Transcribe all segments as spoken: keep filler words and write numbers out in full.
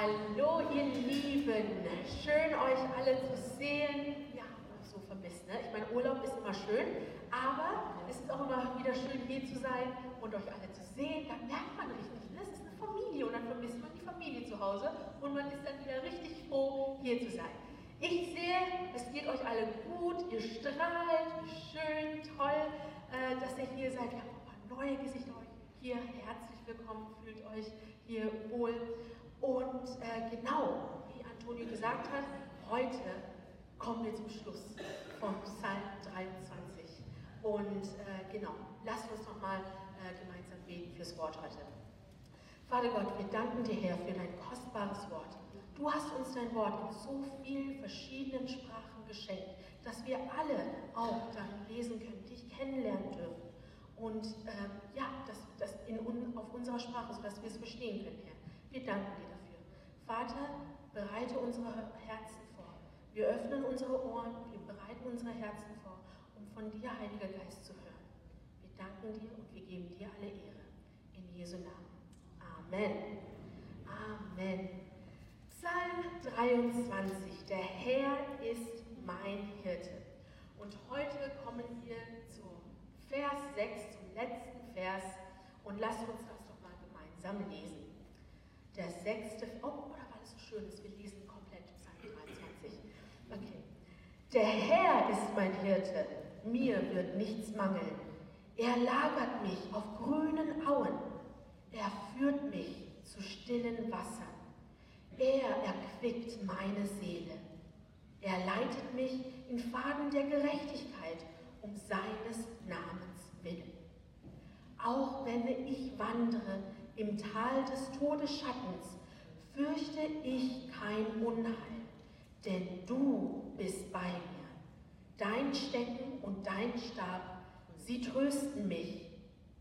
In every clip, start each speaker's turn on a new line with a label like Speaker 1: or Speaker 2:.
Speaker 1: Hallo ihr Lieben, schön euch alle zu sehen. Ja, so vermisst, ne? Ich meine, Urlaub ist immer schön, aber es ist auch immer wieder schön hier zu sein und euch alle zu sehen. Da merkt man richtig, ne? Es ist eine Familie und dann vermisst man die Familie zu Hause und man ist dann wieder richtig froh, hier zu sein. Ich sehe, es geht euch alle gut, ihr strahlt, wie schön, toll, äh, dass ihr hier seid. Wir haben ein paar neue Gesichter euch hier, herzlich willkommen, fühlt euch hier wohl. Und äh, genau, wie Antonio gesagt hat, heute kommen wir zum Schluss vom Psalm dreiundzwanzig. Und äh, genau, lasst uns nochmal äh, gemeinsam beten fürs Wort heute. Vater Gott, wir danken dir, Herr, für dein kostbares Wort. Du hast uns dein Wort in so vielen verschiedenen Sprachen geschenkt, dass wir alle auch darin lesen können, dich kennenlernen dürfen. Und ähm, ja, das, das in, auf unserer Sprache, sodass wir es verstehen können, Herr. Wir danken dir dafür. Vater, bereite unsere Herzen vor. Wir öffnen unsere Ohren, wir bereiten unsere Herzen vor, um von dir, Heiliger Geist, zu hören. Wir danken dir und wir geben dir alle Ehre. In Jesu Namen. Amen. Amen. Psalm dreiundzwanzig. Der Herr ist mein Hirte. Und heute kommen wir zum Vers sechs, zum letzten Vers. Und lasst uns das doch mal gemeinsam lesen. Der sechste, oh, oder war das so schön, dass wir lesen komplett Psalm dreiundzwanzig. Okay. Der Herr ist mein Hirte, mir wird nichts mangeln. Er lagert mich auf grünen Auen. Er führt mich zu stillen Wassern. Er erquickt meine Seele. Er leitet mich in Pfaden der Gerechtigkeit um seines Namens willen. Auch wenn ich wandere im Tal des Todesschattens, fürchte ich kein Unheil, denn du bist bei mir. Dein Stecken und dein Stab, sie trösten mich.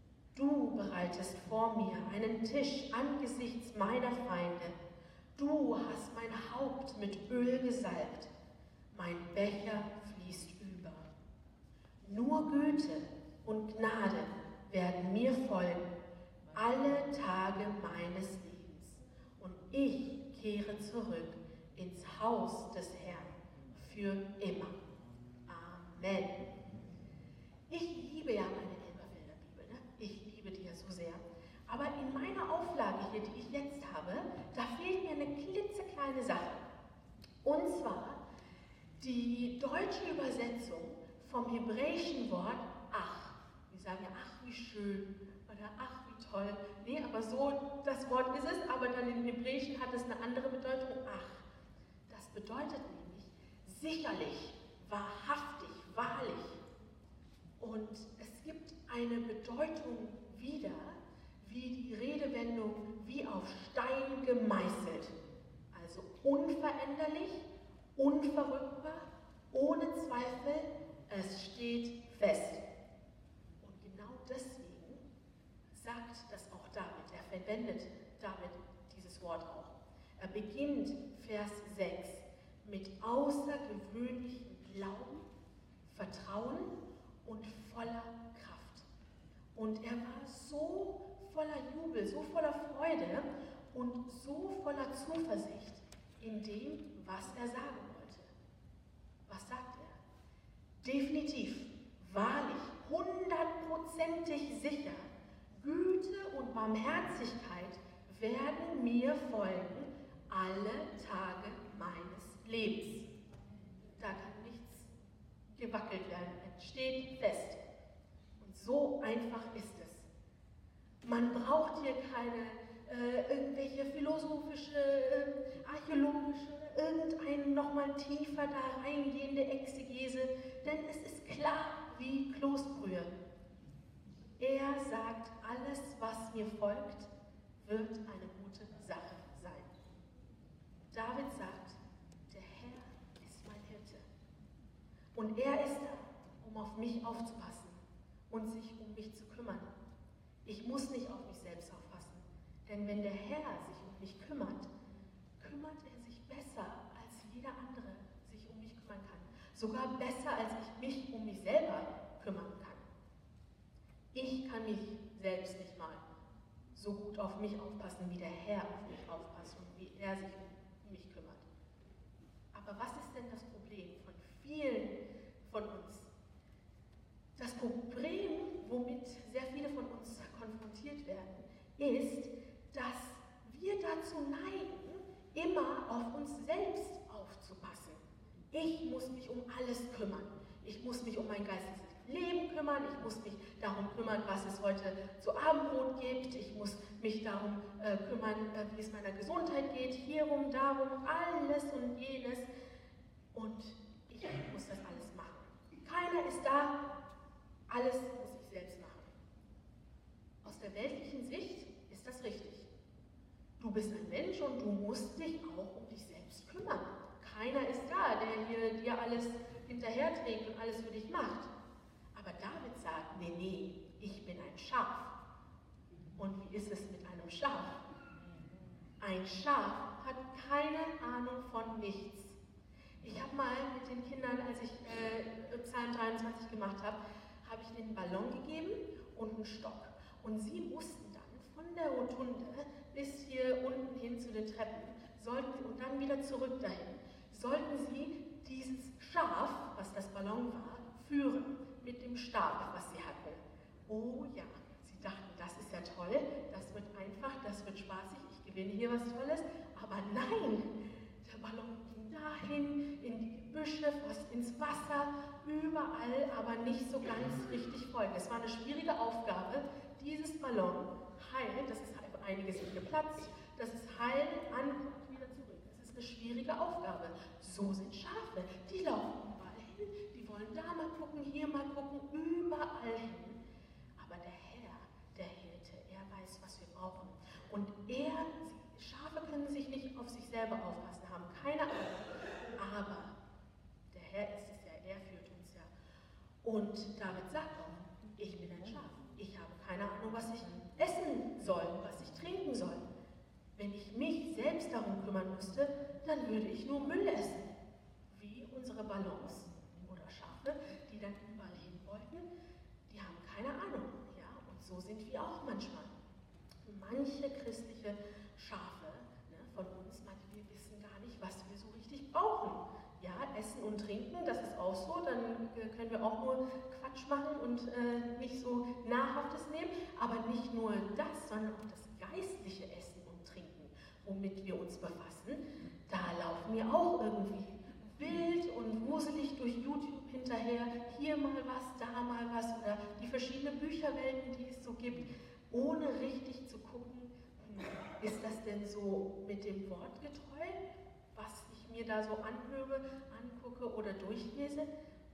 Speaker 1: Du bereitest vor mir einen Tisch angesichts meiner Feinde. Du hast mein Haupt mit Öl gesalbt. Mein Becher fließt über. Nur Güte und Gnade werden mir folgen, alle Tage meines Lebens. Und ich kehre zurück ins Haus des Herrn für immer. Amen. Ich liebe ja meine Elberfelder Bibel, ne? Ich liebe die ja so sehr. Aber in meiner Auflage hier, die ich jetzt habe, da fehlt mir eine klitzekleine Sache. Und zwar die deutsche Übersetzung vom hebräischen Wort ach. Wir sagen ja, ach, wie schön, oder ach, wie toll. Nee, aber so, das Wort ist es, aber dann im Hebräischen hat es eine andere Bedeutung, ach. Das bedeutet nämlich sicherlich, wahrhaftig, wahrlich. Und es gibt eine Bedeutung wieder, wie die Redewendung wie auf Stein gemeißelt. Also unveränderlich, unverrückbar, ohne Zweifel, es steht fest. Und genau deswegen sagt das auch David, er verwendet David dieses Wort auch. Er beginnt Vers sechs mit außergewöhnlichem Glauben, Vertrauen und voller Kraft. Und er war so voller Jubel, so voller Freude und so voller Zuversicht in dem, was er sagen wollte. Was sagt er? Definitiv, wahrlich, hundertprozentig sicher, Güte und Barmherzigkeit werden mir folgen alle Tage meines Lebens. Da kann nichts gewackelt werden, es steht fest. Und so einfach ist es. Man braucht hier keine äh, irgendwelche philosophische, äh, archäologische, irgendeine nochmal tiefer da reingehende Exegese, denn es ist klar wie Kloßbrühe. Er sagt, alles, was mir folgt, wird eine gute Sache sein. David sagt, der Herr ist mein Hirte. Und er ist da, um auf mich aufzupassen und sich um mich zu kümmern. Ich muss nicht auf mich selbst aufpassen, denn wenn der Herr sich um mich kümmert, kümmert er sich besser, als jeder andere sich um mich kümmern kann. Sogar besser, als ich mich um mich selber kümmern kann. Ich kann mich selbst nicht mal so gut auf mich aufpassen, wie der Herr auf mich aufpasst und wie er sich um mich kümmert. Aber was ist denn das Problem von vielen von uns? Das Problem, womit sehr viele von uns konfrontiert werden, ist, dass wir dazu neigen, immer auf uns selbst aufzupassen. Ich muss mich um alles kümmern. Ich muss mich um mein geistiges Leben kümmern. Ich muss mich darum kümmern, was es heute zu Abendbrot gibt. Ich muss mich darum äh, kümmern, äh, wie es meiner Gesundheit geht. Hierum, darum, alles und jenes. Und ich muss das alles machen. Keiner ist da. Alles muss ich selbst machen. Aus der weltlichen Sicht ist das richtig. Du bist ein Mensch und du musst dich auch um dich selbst kümmern. Keiner ist da, der hier dir alles hinterherträgt und alles für dich macht. Aber David sagt, nee, nee, ich bin ein Schaf. Und wie ist es mit einem Schaf? Ein Schaf hat keine Ahnung von nichts. Ich habe mal mit den Kindern, als ich äh, Psalm dreiundzwanzig gemacht habe, habe ich denen einen Ballon gegeben und einen Stock. Und sie mussten dann von der Rotunde bis hier unten hin zu den Treppen sollten, und dann wieder zurück dahin, sollten sie dieses Schaf, was das Ballon war, führen mit dem Stab, was sie hatten. Oh ja, sie dachten, das ist ja toll, das wird einfach, das wird spaßig, ich gewinne hier was Tolles. Aber nein, der Ballon ging dahin, in die Gebüsche, fast ins Wasser, überall, aber nicht so ganz richtig folgen. Es war eine schwierige Aufgabe, dieses Ballon heil, das ist einiges ist geplatzt, das ist heil an und wieder zurück. Das ist eine schwierige Aufgabe. So sind Schafe, die laufen überall hin, die wollen da mal gucken, hier mal gucken, überall hin. Aber der Herr, der Hirte, er weiß, was wir brauchen. Und er, Schafe können sich nicht auf sich selber aufpassen, haben keine Ahnung, aber der Herr ist es ja, er führt uns ja. Und David sagt auch, ich bin ein Schaf, ich habe keine Ahnung, was ich essen soll, was ich trinken soll. Wenn ich mich selbst darum kümmern müsste, dann würde ich nur Müll essen. Wie unsere Ballons oder Schafe, die dann überall hin wollten, die haben keine Ahnung. Ja? Und so sind wir auch manchmal. Manche christliche Schafe, ne, von uns, manche, wir wissen gar nicht, was wir so richtig brauchen. Ja, Essen und Trinken, das ist auch so, dann äh, können wir auch nur Quatsch machen und äh, nicht so Nahrhaftes nehmen, aber nicht nur das, sondern auch das geistliche Essen und Trinken, womit wir uns befassen, da laufen wir auch irgendwie wild und wuselig durch YouTube hinterher, hier mal was, da mal was, oder die verschiedenen Bücherwelten, die es so gibt, ohne richtig zu gucken, ist das denn so mit dem Wort getreu, was ich mir da so anhöre, angucke oder durchlese?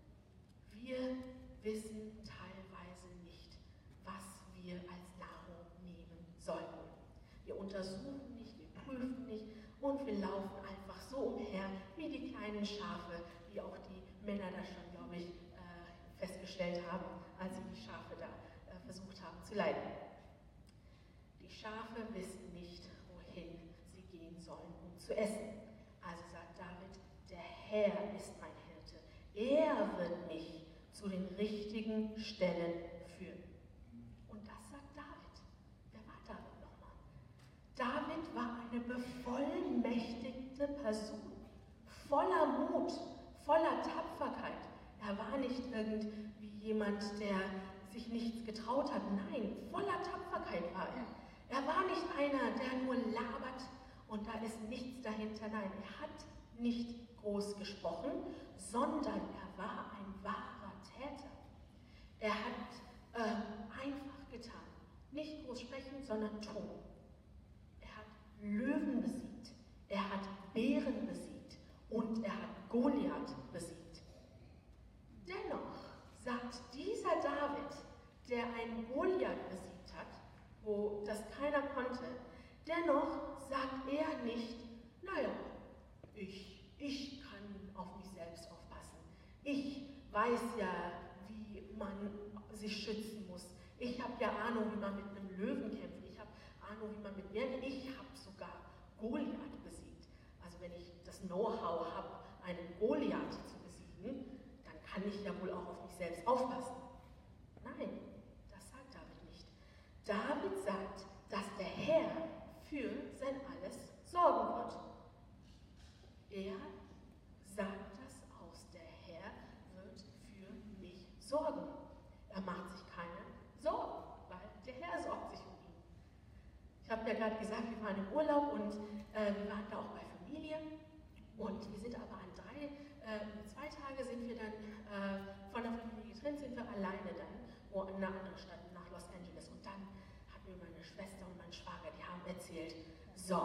Speaker 1: Wir wissen teilweise nicht, was wir als Nahrung nehmen sollten. Wir untersuchen nicht, wir prüfen nicht und wir laufen einfach so umher wie die kleinen Schafe, wie auch die Männer das schon, glaube ich, äh, festgestellt haben, als sie die Schafe da äh, versucht haben zu leiten. Die Schafe wissen nicht, wohin sie gehen sollen, um zu essen. Also sagt David, der Herr ist mein Hirte. Er wird mich zu den richtigen Stellen führen. Und das sagt David. Wer war David nochmal? David war eine bevollmächtigte Person, voller Mut, voller Tapferkeit. Er war nicht irgendwie jemand, der sich nichts getraut hat. Nein, voller Tapferkeit war er. Er war nicht einer, der nur labert und da ist nichts dahinter. Nein, er hat nicht groß gesprochen, sondern er war ein wahrer Täter. Er hat äh, einfach getan. Nicht groß sprechen, sondern tun. Er hat Löwen besiegt. Er hat Bären besiegt. Und er hat Goliath besiegt. Dennoch sagt dieser David, der einen Goliath besiegt hat, wo das keiner konnte, dennoch sagt er nicht, naja, ich, ich kann auf mich selbst aufpassen. Ich weiß ja, wie man sich schützen muss. Ich habe ja Ahnung, wie man mit einem Löwen kämpft. Ich habe Ahnung, wie man mit Bären, ich habe sogar Goliath besiegt. Also wenn ich das Know-how habe, einen Goliath zu besiegen, dann kann ich ja wohl auch auf mich selbst aufpassen. Nein, das sagt David nicht. David sagt, dass der Herr für sein Alles sorgen wird. Er sagt das aus, der Herr wird für mich sorgen. Er macht sich keine Sorgen, weil der Herr sorgt sich um ihn. Ich habe ja gerade gesagt, wir waren im Urlaub und äh, wir waren da auch bei Familie. Und wir sind aber an drei, äh, zwei Tage sind wir dann äh, von der Familie getrennt, sind wir alleine dann, wo in eine andere Stadt, nach Los Angeles. Und dann hat mir meine Schwester und mein Schwager, die haben erzählt, so,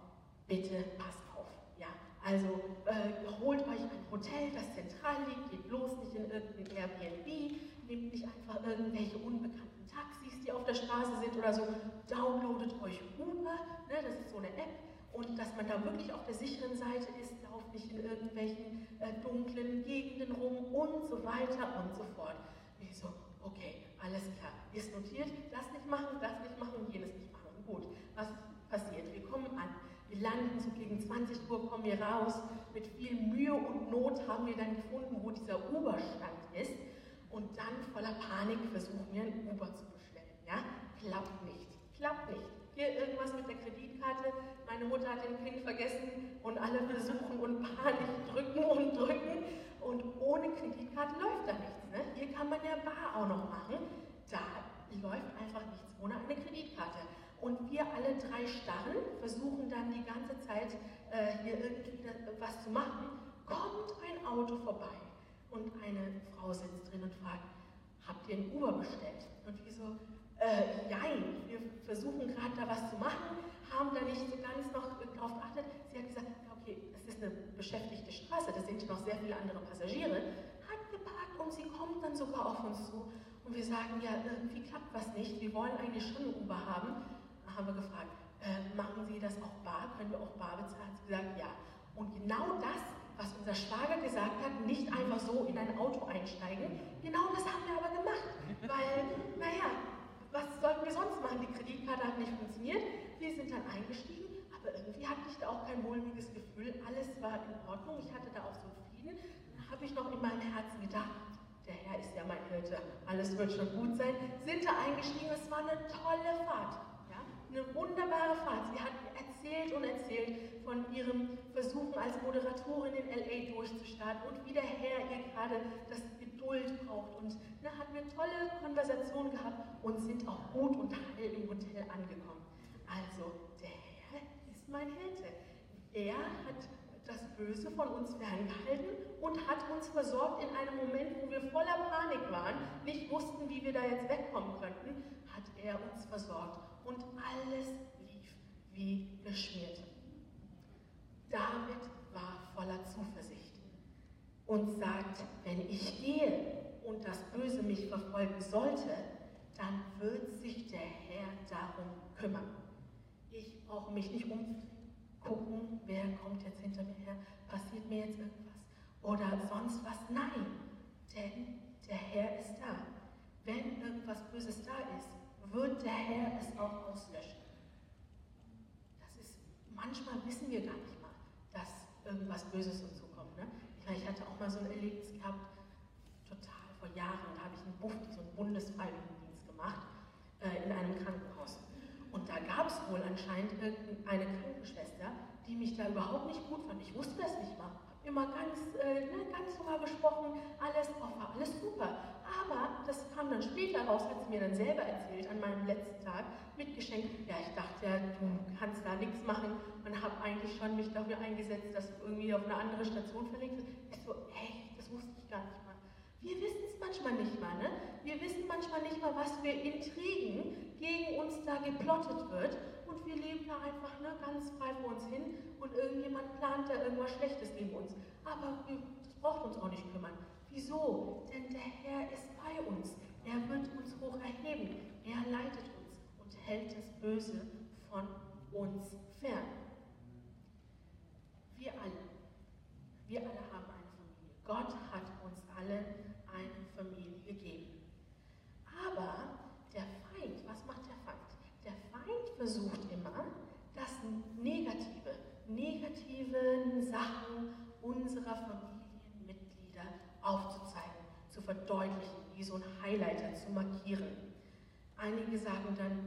Speaker 1: bitte passt auf, ja, also äh, holt euch ein Hotel, das zentral liegt, geht bloß nicht in irgendein Airbnb, nehmt nicht einfach irgendwelche unbekannten Taxis, die auf der Straße sind oder so, downloadet euch Uber, ne, das ist so eine App, und dass man da wirklich auf der sicheren Seite ist, lauft nicht in irgendwelchen äh, dunklen Gegenden rum und so weiter und so fort. Ich so, okay, alles klar, ist notiert, das nicht machen, das nicht machen, jenes nicht machen. Gut, was passiert? Wir kommen an, wir landen so gegen zwanzig Uhr, kommen wir raus, mit viel Mühe und Not haben wir dann gefunden, wo dieser Uber-Stand ist, und dann voller Panik versuchen wir ein Uber zu bestellen. Ja? Klappt nicht, klappt nicht. Hier irgendwas mit der Kreditkarte, meine Mutter hat den PIN vergessen und alle versuchen und Panik drücken und drücken, und ohne Kreditkarte läuft da nichts. Ne? Hier kann man ja bar auch noch machen, da läuft einfach nichts ohne eine Kreditkarte. Und wir alle drei starren, versuchen dann die ganze Zeit äh, hier irgendwie was zu machen, kommt ein Auto vorbei und eine Frau sitzt drin und fragt, habt ihr ein Uber bestellt? Und wir so, äh, jein, wir versuchen gerade da was zu machen, haben da nicht so ganz noch drauf geachtet. Sie hat gesagt, okay, es ist eine beschäftigte Straße, da sind noch sehr viele andere Passagiere, hat geparkt und sie kommt dann sogar auf uns zu. Und wir sagen, ja, irgendwie klappt was nicht, wir wollen eigentlich schon ein Uber haben. Da haben wir gefragt, äh, machen Sie das auch bar? Können wir auch bar bezahlen? Hat sie gesagt, ja. Und genau das, was unser Schwager gesagt hat, nicht einfach so in ein Auto einsteigen, genau das haben wir aber gemacht. Weil, naja, was sollten wir sonst machen? Die Kreditkarte hat nicht funktioniert, wir sind dann eingestiegen, aber irgendwie hatte ich da auch kein mulmiges Gefühl, alles war in Ordnung, ich hatte da auch so Frieden. Dann habe ich noch in meinem Herzen gedacht, der Herr ist ja mein Hirte, alles wird schon gut sein. Sind da eingestiegen, es war eine tolle Fahrt. Eine wunderbare Fahrt. Sie hat erzählt und erzählt von ihrem Versuchen als Moderatorin in L A durchzustarten und wie der Herr ihr gerade das Geduld braucht. Und da hatten wir eine tolle Konversation gehabt und sind auch gut und heil im Hotel angekommen. Also, der Herr ist mein Hirte. Er hat das Böse von uns ferngehalten und hat uns versorgt in einem Moment, wo wir voller Panik waren, nicht wussten, wie wir da jetzt wegkommen könnten, hat er uns versorgt. Und alles lief wie geschmiert. David war voller Zuversicht und sagt, wenn ich gehe und das Böse mich verfolgen sollte, dann wird sich der Herr darum kümmern. Ich brauche mich nicht umgucken, wer kommt jetzt hinter mir her, passiert mir jetzt irgendwas oder sonst was. Nein, denn der Herr ist da. Wenn irgendwas Böses da ist, wird der Herr es auch auslöschen. Das ist, manchmal wissen wir gar nicht mal, dass irgendwas Böses uns zukommt. Ne? Ich, meine, ich hatte auch mal so ein Erlebnis gehabt, total vor Jahren, da habe ich einen Bufti, so einen Bundesfreiwilligendienst gemacht, äh, in einem Krankenhaus. Und da gab es wohl anscheinend irgendeine Krankenschwester, die mich da überhaupt nicht gut fand. Ich wusste das nicht mal. Hab immer ganz, äh, ne, ganz normal gesprochen, alles war alles super. Aber das kam dann später raus, hat sie mir dann selber erzählt, an meinem letzten Tag, mitgeschenkt. Ja, ich dachte ja, du kannst da nichts machen und habe eigentlich schon mich dafür eingesetzt, dass du irgendwie auf eine andere Station verlegt wirst. Ich so, hey, das wusste ich gar nicht mal. Wir wissen es manchmal nicht mal, ne? Wir wissen manchmal nicht mal, was für Intrigen gegen uns da geplottet wird. Und wir leben da einfach ne, ganz frei vor uns hin und irgendjemand plant da irgendwas Schlechtes gegen uns. Aber das braucht uns auch nicht kümmern. Wieso? Denn der Herr ist bei uns. Er wird uns hoch erheben. Er leitet uns und hält das Böse von uns fern. Wir alle, wir alle haben eine Familie. Gott hat uns allen eine Familie gegeben. Aber der Feind, was macht der Feind? Der Feind versucht immer, das Negative, negative Sachen unserer Familienmitglieder aufzuzeigen, zu verdeutlichen, wie so ein Highlighter zu markieren. Einige sagen dann,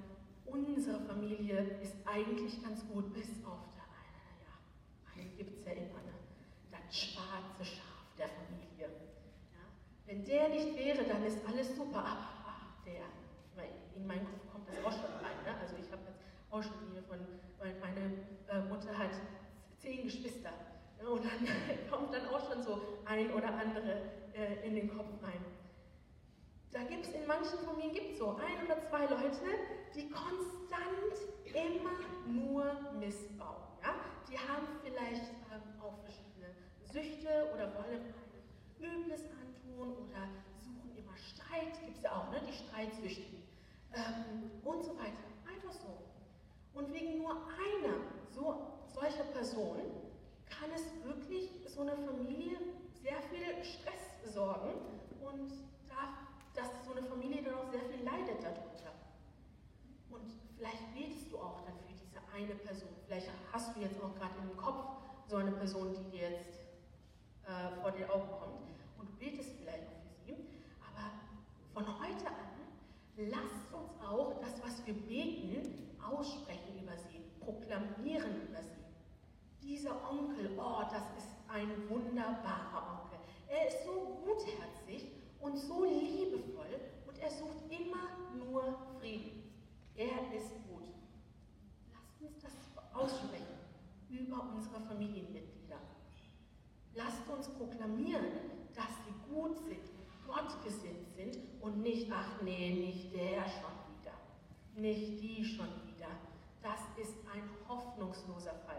Speaker 1: unsere Familie ist eigentlich ganz gut, bis auf der eine, ja, einen gibt es ja immer, ne? Das schwarze Schaf der Familie. Ja? Wenn der nicht wäre, dann ist alles super, aber ach, der, in meinen Kopf kommt das auch schon rein. Ne? Also ich habe jetzt auch schon die von, weil meine äh, Mutter hat zehn Geschwister. Ja, und dann kommt dann auch schon so ein oder andere äh, in den Kopf rein. Da gibt es in manchen Familien gibt's so ein oder zwei Leute, die konstant immer nur missbauen. Ja? Die haben vielleicht ähm, auch verschiedene Süchte oder wollen einem Übles antun oder suchen immer Streit. Gibt es ja auch, ne? Die Streitsüchtigen ähm, und so weiter. Einfach so. Und wegen nur einer so, solcher Person kann es wirklich so eine Familie sehr viel Stress besorgen und darf, dass so eine Familie dann auch sehr viel leidet darunter. Und vielleicht betest du auch dann für diese eine Person. Vielleicht hast du jetzt auch gerade im Kopf so eine Person, die dir jetzt äh, vor die Augen kommt und du betest vielleicht auch für sie. Aber von heute an, lasst uns auch das, was wir beten, aussprechen über sie, proklamieren über sie. Dieser Onkel, oh, das ist ein wunderbarer Onkel. Er ist so gutherzig und so liebevoll und er sucht immer nur Frieden. Er ist gut. Lasst uns das aussprechen über unsere Familienmitglieder. Lasst uns proklamieren, dass sie gut sind, gottgesinnt sind und nicht, ach nee, nicht der schon wieder, nicht die schon wieder. Das ist ein hoffnungsloser Fall.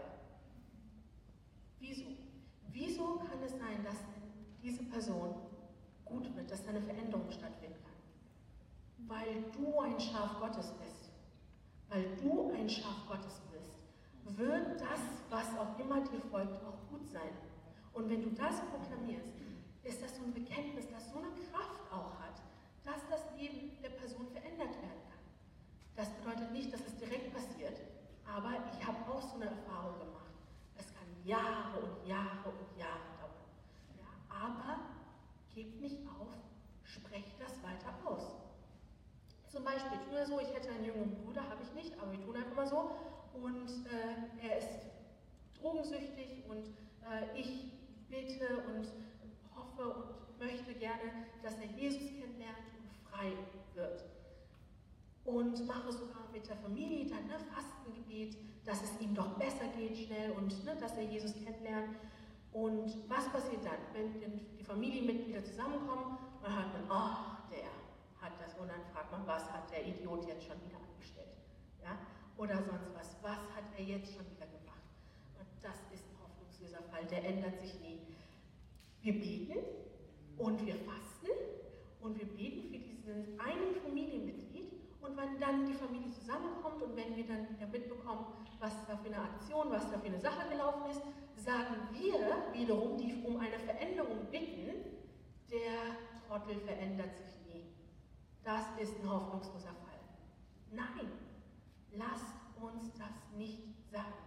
Speaker 1: Wieso? Wieso kann es sein, dass diese Person gut wird, dass eine Veränderung stattfinden kann? Weil du ein Schaf Gottes bist. Weil du ein Schaf Gottes bist, wird das, was auch immer dir folgt, auch gut sein. Und wenn du das proklamierst, ist das so ein Bekenntnis, das so eine Kraft auch hat, dass das Leben der Person verändert werden kann. Das bedeutet nicht, dass es direkt passiert, aber ich habe auch so eine Erfahrung gemacht. Es kann Jahre und Jahre und Jahre dauern. Ja, aber gebt nicht auf, sprecht das weiter aus. Zum Beispiel, tun wir so, ich hätte einen jungen Bruder, habe ich nicht, aber wir tun einfach mal so. Und äh, er ist drogensüchtig und äh, ich bete und hoffe und möchte gerne, dass er Jesus kennenlernt und frei wird. Und mache sogar mit der Familie dann ne, Fastengebet, dass es ihm doch besser geht schnell und ne, dass er Jesus kennenlernt. Und was passiert dann, wenn die Familienmitglieder zusammenkommen und hört man, oh, der hat das, und dann fragt man, was hat der Idiot jetzt schon wieder angestellt? Ja? Oder sonst was, was hat er jetzt schon wieder gemacht? Und das ist ein hoffnungsloser Fall, der ändert sich nie. Wir beten und wir fasten und wir beten für diesen einen Familienmitglied. Und wenn dann die Familie zusammenkommt und wenn wir dann wieder mitbekommen, was da für eine Aktion, was da für eine Sache gelaufen ist, sagen wir wiederum, die um eine Veränderung bitten, der Trottel verändert sich nie. Das ist ein hoffnungsloser Fall. Nein, lasst uns das nicht sagen.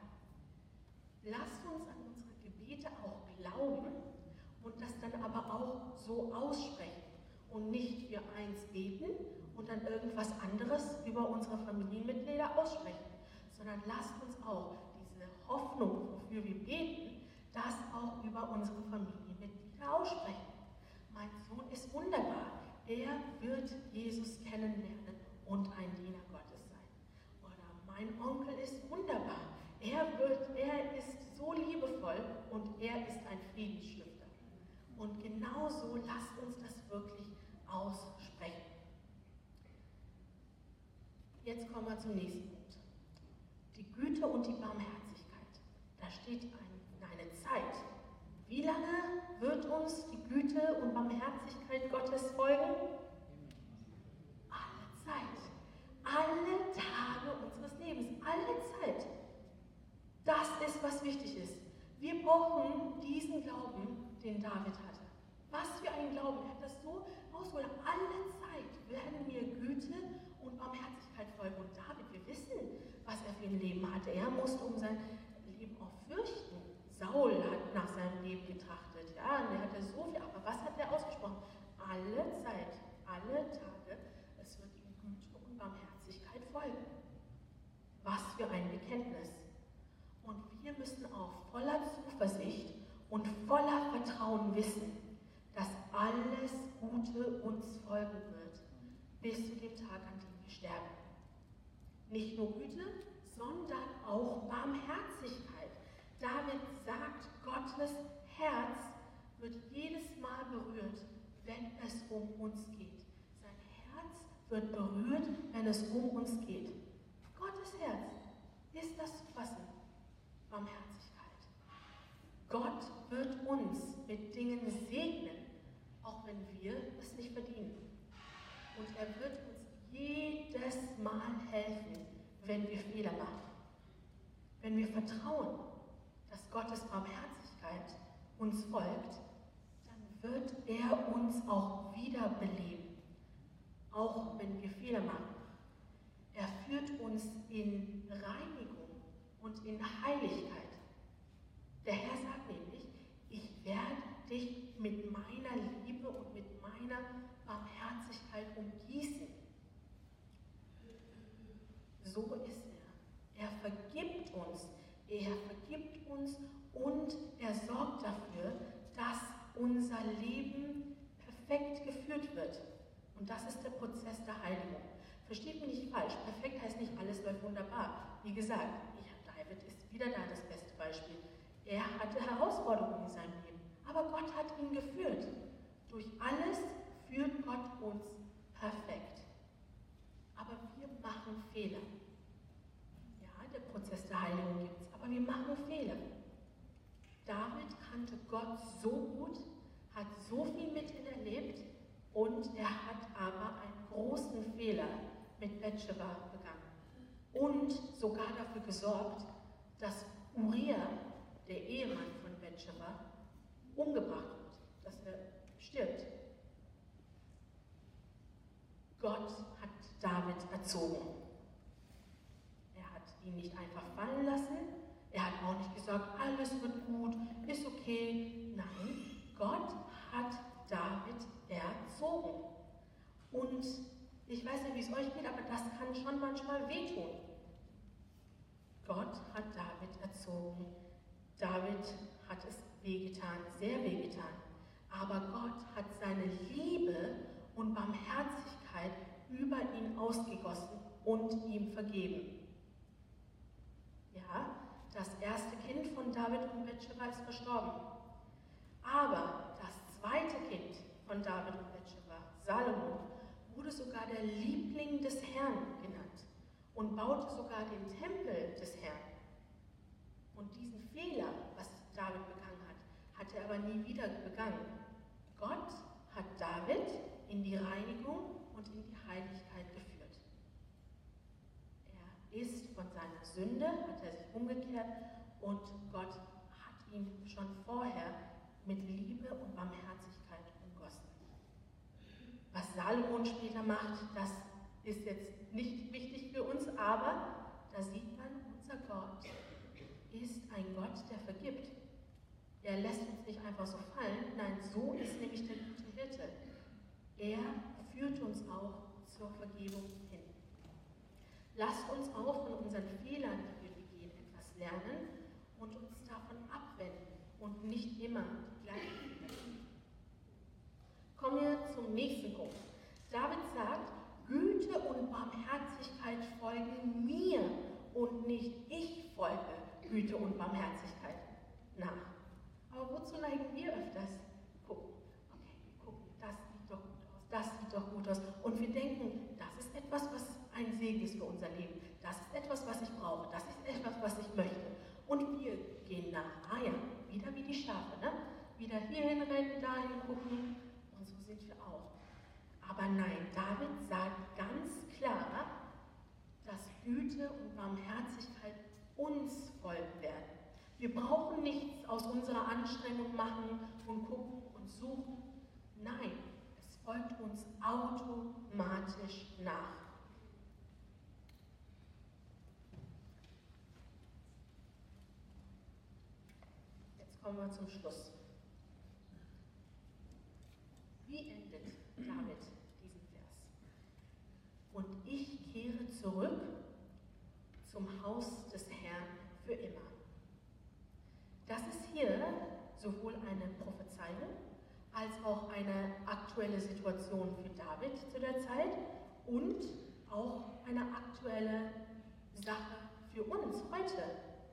Speaker 1: Lasst uns an unsere Gebete auch glauben und das dann aber auch so aussprechen und nicht für eins beten und dann irgendwas anderes über unsere Familienmitglieder aussprechen, sondern lasst uns auch diese Hoffnung, wofür wir beten, das auch über unsere Familienmitglieder aussprechen. Mein Sohn ist wunderbar, er wird Jesus kennenlernen und ein Diener Gottes sein. Oder mein Onkel ist wunderbar, er, wird, er ist so liebevoll und er ist ein Friedensstifter. Und genauso lasst uns das wirklich aussprechen. Jetzt kommen wir zum nächsten Punkt. Die Güte und die Barmherzigkeit. Da steht ein, eine Zeit. Wie lange wird uns die Güte und Barmherzigkeit Gottes folgen? Alle Zeit. Alle Tage unseres Lebens. Alle Zeit. Das ist, was wichtig ist. Wir brauchen diesen Glauben, den David hatte. Was für ein Glauben. Er hat das so ausgeholt. Alle Zeit werden mir Güte und Barmherzigkeit folgen. Und David, wir wissen, was er für ein Leben hatte. Er musste um sein Leben auch fürchten. Saul hat nach seinem Leben getrachtet. Ja, und er hatte so viel. Aber was hat er ausgesprochen? Alle Zeit, alle Tage, es wird ihm Güte und Barmherzigkeit folgen. Vertrauen wissen, dass alles Gute uns folgen wird, bis zu dem Tag, an dem wir sterben. Nicht nur Güte, sondern auch Barmherzigkeit. David sagt, Gottes Herz wird jedes Mal berührt, wenn es um uns geht. Sein Herz wird berührt, wenn es um uns geht. Gottes Herz ist das zu fassen. Barmherzigkeit. Gott wird uns mit Dingen segnen, auch wenn wir es nicht verdienen. Und er wird uns jedes Mal helfen, wenn wir Fehler machen. Wenn wir vertrauen, dass Gottes Barmherzigkeit uns folgt, dann wird er uns auch wiederbeleben, auch wenn wir Fehler machen. Er führt uns in Reinigung und in Heiligkeit. Der Herr sagt nämlich, ich werde dich mit meiner Liebe und mit meiner Barmherzigkeit umgießen. So ist er. Er vergibt uns. Er vergibt uns und er sorgt dafür, dass unser Leben perfekt geführt wird. Und das ist der Prozess der Heiligung. Versteht mich nicht falsch, perfekt heißt nicht, alles läuft wunderbar. Wie gesagt, ja, David ist wieder da das beste Beispiel. Er hatte Herausforderungen in seinem Leben, aber Gott hat ihn geführt. Durch alles führt Gott uns perfekt. Aber wir machen Fehler. Ja, der Prozess der Heiligung gibt es, aber wir machen Fehler. David kannte Gott so gut, hat so viel mit ihm erlebt und er hat aber einen großen Fehler mit Batsheba begangen und sogar dafür gesorgt, dass Uriah, der Ehemann von Batsheba, umgebracht wird, dass er stirbt. Gott hat David erzogen. Er hat ihn nicht einfach fallen lassen, er hat auch nicht gesagt, alles wird gut, ist okay. Nein, Gott hat David erzogen. Und ich weiß nicht, wie es euch geht, aber das kann schon manchmal wehtun. Gott hat David erzogen. David hat es wehgetan, sehr wehgetan. Aber Gott hat seine Liebe und Barmherzigkeit über ihn ausgegossen und ihm vergeben. Ja, das erste Kind von David und Batsheba ist verstorben. Aber das zweite Kind von David und Batsheba, Salomo, wurde sogar der Liebling des Herrn genannt und baute sogar den Tempel des Herrn. Und diesen Fehler, was David begangen hat, hat er aber nie wieder begangen. Gott hat David in die Reinigung und in die Heiligkeit geführt. Er ist von seiner Sünde, hat er sich umgekehrt und Gott hat ihn schon vorher mit Liebe und Barmherzigkeit umgossen. Was Salomon später macht, das ist jetzt nicht wichtig für uns, aber da sieht man, unser Gott ist ein Gott, der vergibt. Er lässt uns nicht einfach so fallen, nein, so ist nämlich der gute Hirte. Er führt uns auch zur Vergebung hin. Lasst uns auch von unseren Fehlern, die wir begehen, etwas lernen und uns davon abwenden und nicht immer die gleichen Fehler tun. Kommen wir zum nächsten Punkt. David sagt, Güte und Barmherzigkeit folgen mir und nicht ich folge Güte und Barmherzigkeit nach. Aber wozu neigen wir öfters? Gucken, okay, wir gucken, das sieht doch gut aus, das sieht doch gut aus. Und wir denken, das ist etwas, was ein Segen ist für unser Leben. Das ist etwas, was ich brauche. Das ist etwas, was ich möchte. Und wir gehen nach. Ah ja, wieder wie die Schafe, ne? Wieder hierhin rennen, dahin gucken. Und so sind wir auch. Aber nein, David sagt ganz klar, dass Güte und Barmherzigkeit uns folgen werden. Wir brauchen nichts aus unserer Anstrengung machen und gucken und suchen. Nein, es folgt uns automatisch nach. Jetzt kommen wir zum Schluss. Wie endet David diesen Vers? Und ich kehre zurück zum Haus des Herrn für immer. Das ist hier sowohl eine Prophezeiung als auch eine aktuelle Situation für David zu der Zeit und auch eine aktuelle Sache für uns heute.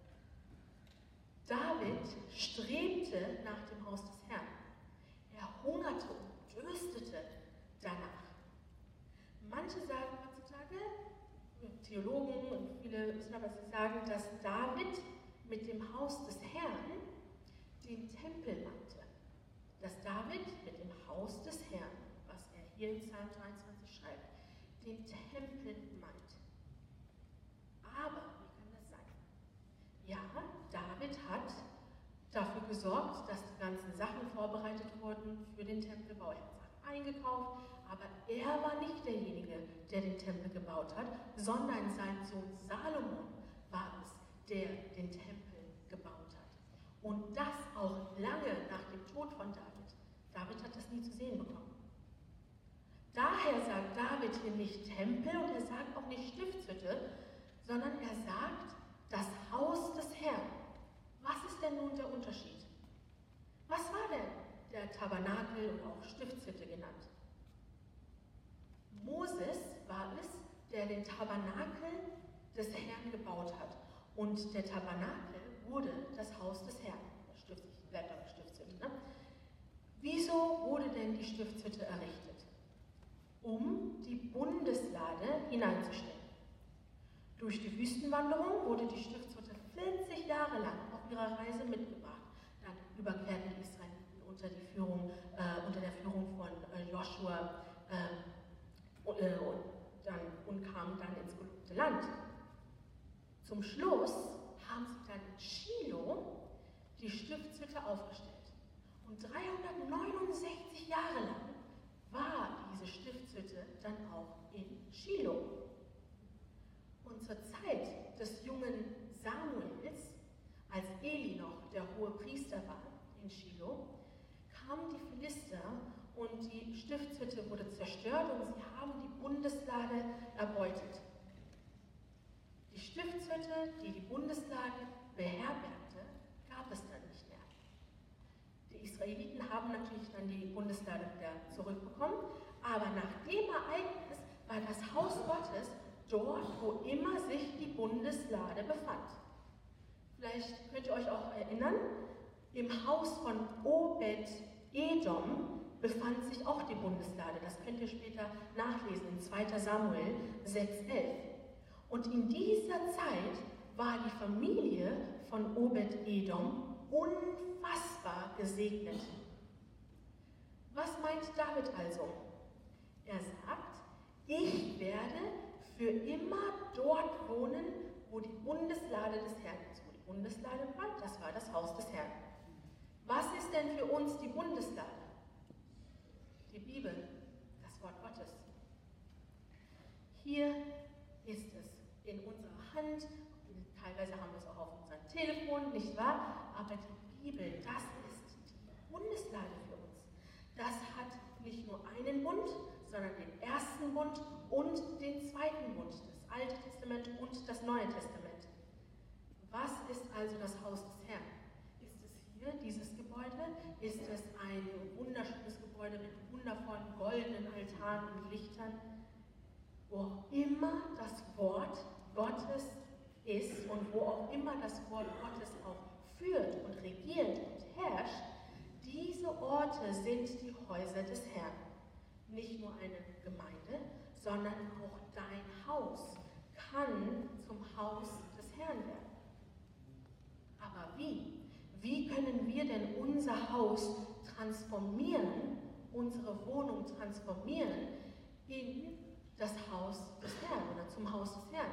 Speaker 1: David strebte nach dem Haus des Herrn. Er hungerte und dürstete danach. Manche sagen heutzutage, Theologen und viele wissen aber, sie sagen, dass David mit dem Haus des Herrn den Tempel meinte. Dass David mit dem Haus des Herrn, was er hier in Psalm dreiundzwanzig schreibt, den Tempel meint. Aber wie kann das sein? Ja, David hat dafür gesorgt, dass die ganzen Sachen vorbereitet wurden für den Tempelbau. Er hat Sachen eingekauft, aber er war nicht derjenige, der den Tempel gebaut hat, sondern sein Sohn Salomon war es, der den Tempel gebaut hat. Und das auch lange nach dem Tod von David. David hat das nie zu sehen bekommen. Daher sagt David hier nicht Tempel und er sagt auch nicht Stiftshütte, sondern er sagt das Haus des Herrn. Was ist denn nun der Unterschied? Was war denn der Tabernakel und auch Stiftshütte genannt? Moses war es, der den Tabernakel des Herrn gebaut hat. Und der Tabernakel wurde das Haus des Herrn. Stift, bleibt aber Stiftshütte, ne? Wieso wurde denn die Stiftshütte errichtet? Um die Bundeslade hineinzustellen. Durch die Wüstenwanderung wurde die Stiftshütte vierzig Jahre lang auf ihrer Reise mitgebracht. Dann überquerten die Israeliten unter, die Führung, äh, unter der Führung von äh, Joshua äh, und, äh, und, dann, und kamen dann ins gelobte Land. Zum Schluss haben sie dann in Shiloh die Stiftshütte aufgestellt. Und dreihundertneunundsechzig Jahre lang war diese Stiftshütte dann auch in Shiloh. Und zur Zeit des jungen Samuels, als Eli noch der hohe Priester war in Shiloh, kamen die Philister und die Stiftshütte wurde zerstört und sie haben die Bundeslade erbeutet. Die Stiftshütte, die die Bundeslade beherbergte, gab es dann nicht mehr. Die Israeliten haben natürlich dann die Bundeslade wieder zurückbekommen, aber nach dem Ereignis war das Haus Gottes dort, wo immer sich die Bundeslade befand. Vielleicht könnt ihr euch auch erinnern, im Haus von Obed-Edom befand sich auch die Bundeslade. Das könnt ihr später nachlesen in zweiter Samuel sechs elf. Und in dieser Zeit war die Familie von Obed-Edom unfassbar gesegnet. Was meint David also? Er sagt, ich werde für immer dort wohnen, wo die Bundeslade des Herrn ist. Wo die Bundeslade war, das war das Haus des Herrn. Was ist denn für uns die Bundeslade? Die Bibel, das Wort Gottes. Hier ist es in unserer Hand, teilweise haben wir es auch auf unserem Telefon, nicht wahr? Aber die Bibel, das ist die Bundeslade für uns. Das hat nicht nur einen Bund, sondern den ersten Bund und den zweiten Bund, das Alte Testament und das Neue Testament. Was ist also das Haus des Herrn? Ist es hier, dieses Gebäude? Ist es ein wunderschönes Gebäude mit wundervollen goldenen Altaren und Lichtern? Wo auch immer das Wort Gottes ist und wo auch immer das Wort Gottes auch führt und regiert und herrscht, diese Orte sind die Häuser des Herrn. Nicht nur eine Gemeinde, sondern auch dein Haus kann zum Haus des Herrn werden. Aber wie? Wie können wir denn unser Haus transformieren, unsere Wohnung transformieren in das Haus des Herrn oder zum Haus des Herrn?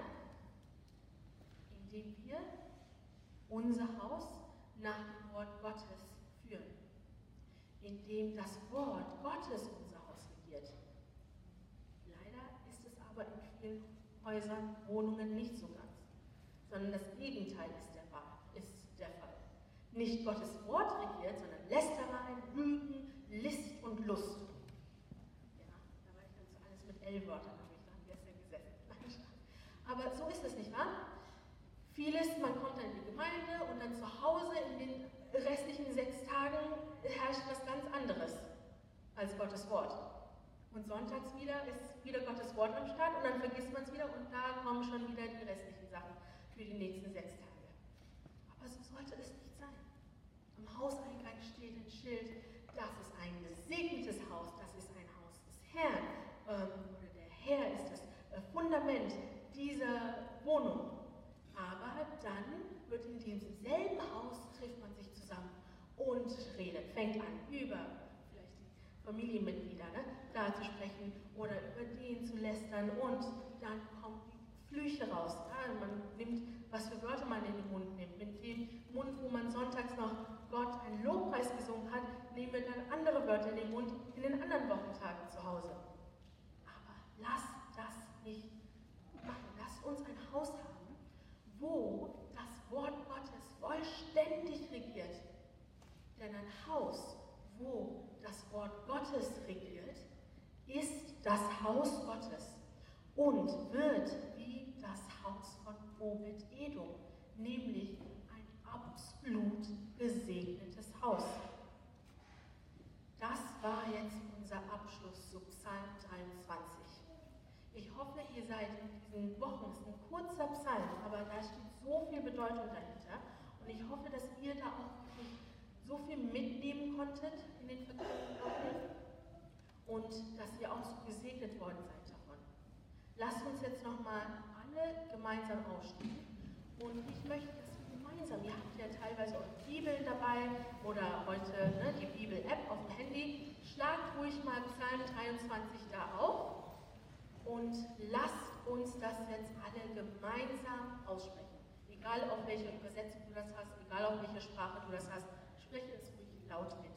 Speaker 1: Indem wir unser Haus nach dem Wort Gottes führen. Indem das Wort Gottes unser Haus regiert. Leider ist es aber in vielen Häusern, Wohnungen nicht so ganz, sondern das Gegenteil ist der, ist der Fall. Nicht Gottes Wort regiert, sondern Lästerei, Lügen, List und Lust. Ja, da war ich dann so alles mit L-Wörtern, habe ich dann gestern gesessen. Aber so ist es nicht wahr? Vieles, man kommt dann in die Gemeinde und dann zu Hause in den restlichen sechs Tagen herrscht was ganz anderes als Gottes Wort. Und sonntags wieder ist wieder Gottes Wort am Start und dann vergisst man es wieder und da kommen schon wieder die restlichen Sachen für die nächsten sechs Tage. Aber so sollte es nicht sein. Am Hauseingang steht ein Schild, das ist ein gesegnetes Haus, das ist ein Haus des Herrn. Ähm, oder der Herr ist das äh, Fundament dieser Wohnung. Aber dann wird in diesem selben Haus, trifft man sich zusammen und redet, fängt an über vielleicht die Familienmitglieder ne, da zu sprechen oder über den zu lästern und dann kommen die Flüche raus. Ja, man nimmt, was für Wörter man in den Mund nimmt. Mit dem Mund, wo man sonntags noch Gott einen Lobpreis gesungen hat, nehmen wir dann andere Wörter in den Mund in den anderen Wochentagen zu Hause. Aber lasst das nicht machen. Lasst uns ein Haus haben, wo das Wort Gottes vollständig regiert. Denn ein Haus, wo das Wort Gottes regiert, ist das Haus Gottes und wird wie das Haus von Obed-Edom, nämlich ein absolut gesegnetes Haus. Das war jetzt unser Abschluss zu Psalm dreiundzwanzig. Ich hoffe, ihr seid in diesen Wochen, es ist ein kurzer Psalm, aber da steht so viel Bedeutung dahinter. Und ich hoffe, dass ihr da auch wirklich so viel mitnehmen konntet in den vergangenen Wochen und dass ihr auch so gesegnet worden seid davon. Lasst uns jetzt nochmal alle gemeinsam aufstehen. Und ich möchte, dass wir gemeinsam, ihr habt ja teilweise eure Bibeln dabei oder heute ne, die Bibel-App auf dem Handy, schlagt ruhig mal Psalm dreiundzwanzig da auf. Und lasst uns das jetzt alle gemeinsam aussprechen. Egal auf welche Übersetzung du das hast, egal auf welche Sprache du das hast, spreche es ruhig laut mit.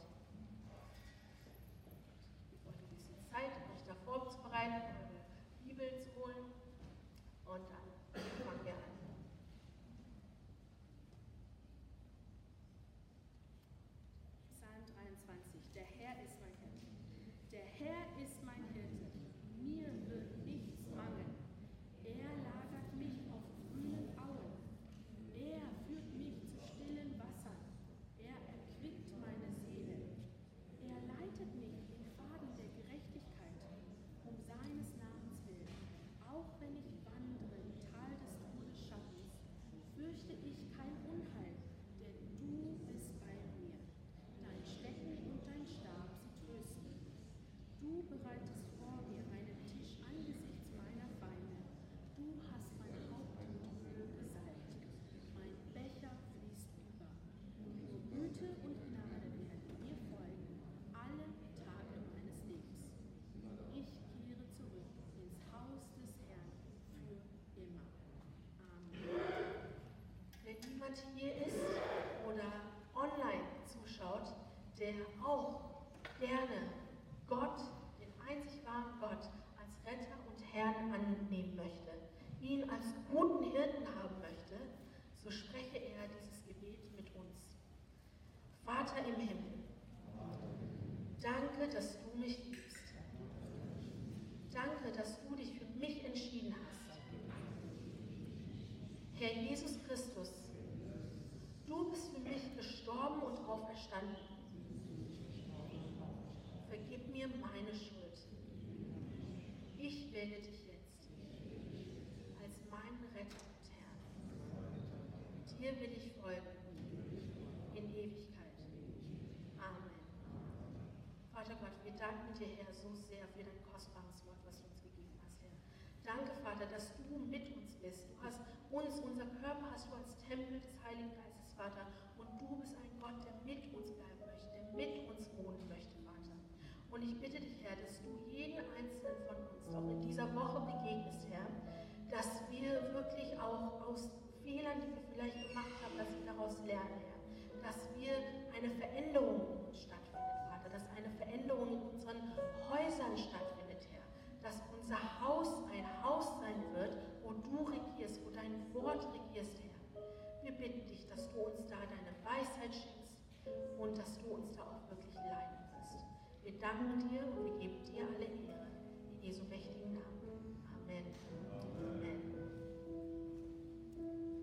Speaker 1: Ich gebe euch ein bisschen Zeit, euch da vorzubereiten, eure Bibel zu holen. Und dann fangen wir an.
Speaker 2: Psalm dreiundzwanzig. Der Herr ist mein Hirte. Der Herr ist mein Hirte. Mir wird nichts mangeln. Er lagert mich auf grünen Auen. Er führt mich zu stillen Wassern. Er erquickt meine Seele. Er leitet mich in Pfaden der Gerechtigkeit, um seines Namens willen. Auch wenn ich wandere im Tal des Todesschattens, fürchte ich kein Unheil, denn du bist bei mir. Dein Stecken und dein Stab, sie trösten. Du bereitest vor mir einen Tisch angesichts meiner Feinde. Du hast mein Haupt mit Öl gesalbt. Mein Becher fließt über. Nur Güte und Gnade werden mir folgen, alle Tage meines Lebens. Ich kehre zurück ins Haus des Herrn für immer. Amen.
Speaker 1: Wenn niemand hier ist oder online zuschaut, der auch gerne Gott, den einzig wahren Gott, als Retter und Herrn annehmen möchte, ihn als guten Hirten haben möchte, so spreche er dieses Gebet mit uns. Vater im Himmel, danke, dass du mich liebst. Danke, dass du dich für mich entschieden hast. Herr Jesus Christus, du bist für mich gestorben und auferstanden. Vergib mir meine Schuld. Ich wähle dich jetzt als meinen Retter und Herrn. Dir will ich folgen in Ewigkeit. Amen. Vater Gott, wir danken dir, Herr, so sehr für dein kostbares Wort, was du uns gegeben hast, Herr. Danke, Vater, dass du mit uns bist. Du hast uns, unser Körper hast du als Tempel des Heiligen Geistes, Vater. Und du bist ein Gott, der mit uns bleiben möchte, der mit uns wohnen möchte, Vater. Und ich bitte dich, Herr, dass du jeden Einzelnen von uns auch in dieser Woche begegnest, Herr, dass wir wirklich auch aus Fehlern, die wir vielleicht gemacht haben, dass wir daraus lernen, Herr. Dass wir eine Veränderung in uns stattfindet, Vater, dass eine Veränderung in unseren Häusern stattfindet, Herr. Dass unser Haus ein Haus sein wird, wo du regierst, wo dein Wort regierst, Herr. Wir bitten dich, dass du uns da deine Weisheit schenkst und dass du uns da auch wirklich leiten wirst. Wir danken dir und wir geben dir alle Ehre in Jesu mächtigen Namen.